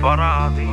para ti,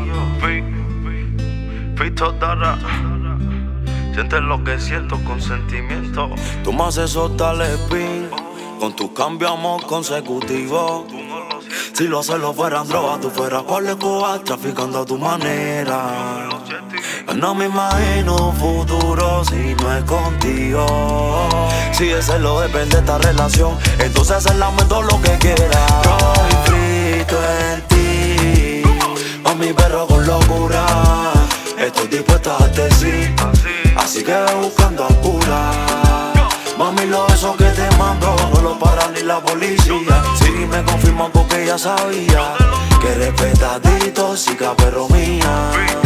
Fito Dara. Sientes lo que siento con sentimiento. Tú me haces soltar el spin con tu cambio amor consecutivo. Si lo haces lo fueran drogas, tú fueras Pablo Escobar traficando a tu manera. No me imagino un futuro si no es contigo. Si ese lo depende de esta relación, entonces haz el lamento lo que quieras. Estoy frito en ti, a mi perro con locura. Estoy dispuesta a darte sí, así que ve buscando a cura. Mami, los besos que te mando no los para ni la policía. Si me confirman porque ya sabía que respetadito, chica, pero mía.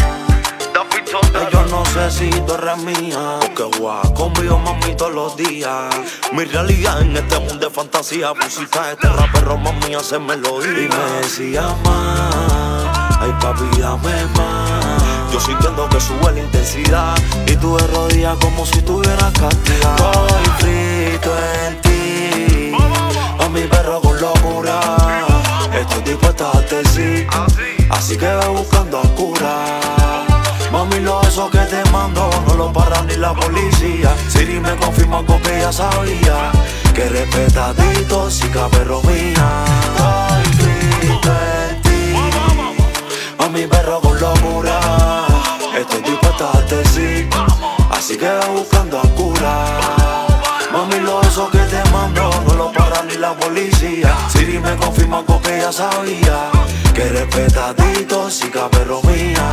Yo no sé si tú eres mía, porque guau, conmigo mami todos los días. Mi realidad en este mundo de fantasía. Pusiste a este rapero, mami, hace melodía. Y me decía más, ay papi, dame más. Yo sintiendo que sube la intensidad y tú de rodillas como si tuvieras castigado. Estoy frito en ti, a mi perro con locura. Estoy dispuesta a darte sí, así que ve buscando a cura. Mami, los besos que te mando no los para ni la policía. Siri me confirma porque ya sabía que respetadito, chica, pero mía. Estoy frito en ti, a mi perro con locura. Estoy dispuesta a darte sí, así que ve buscando a cura. Mami, los besos que te mando no los para ni la policía. Siri me confirma porque ya sabía que respetadito, chica, pero mía.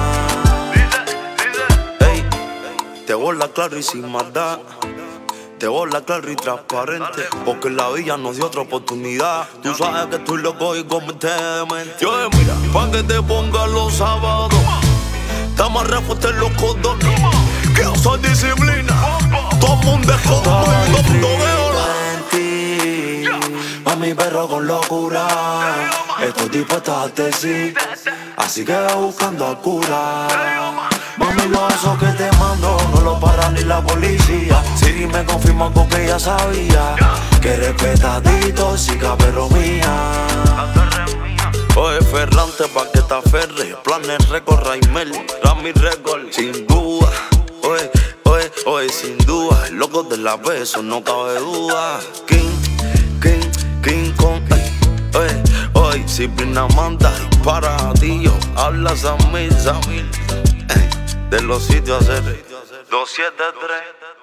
Te voy claro y sin maldad. Te voy claro y transparente, porque la vida nos dio otra oportunidad. Tú sabes que estoy loco y converte de mente. Yo mira, pa' que te pongas los sábados, te amarré fuerte en los cordones. Que usa disciplina, todo el mundo es como todo mundo en ti, a mi perro con locura. Estoy dispuesta a darte sí, así que ve buscando a cura. Mami, los besos que te mando no los para ni la policía. Siri me confirma porque ya sabía que respetadito, chica, pero mía. Oye, Ferrante, pa' que te aferre. Planes Record, Raimel, Rami Record, sin duda. Oye, sin duda. El loco de la beso, no cabe duda. King Kong, oye, disciplina manda. Para ti yo hablas a mil. De los sitios a hacer 273